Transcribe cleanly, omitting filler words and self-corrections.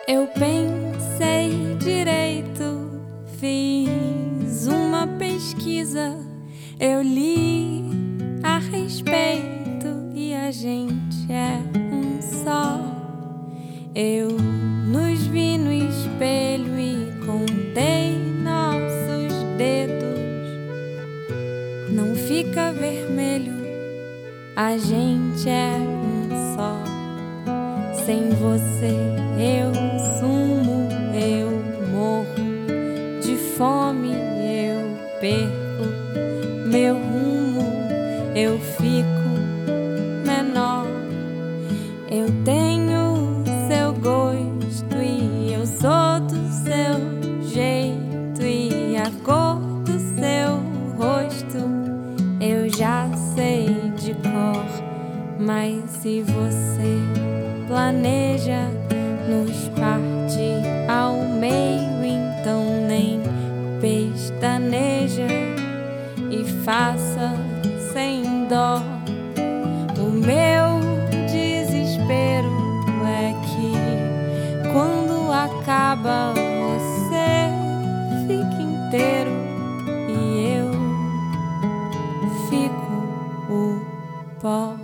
Eu pensei direito, fiz uma pesquisa, eu li a respeito e a gente é um só. Eu nos vi no espelho e contei nossos dedos. Não fica vermelho, a gente é um só. Sem você eu sumo, eu morro de fome, eu perco meu rumo, eu fico menor. Eu tenho seu gosto e eu sou do seu jeito, e a cor do seu rosto eu já sei de cor. Mas se você planeja nos partir ao meio, então nem pestaneja e faça sem dó. O meu desespero é que quando acaba você fica inteiro e eu fico o pó.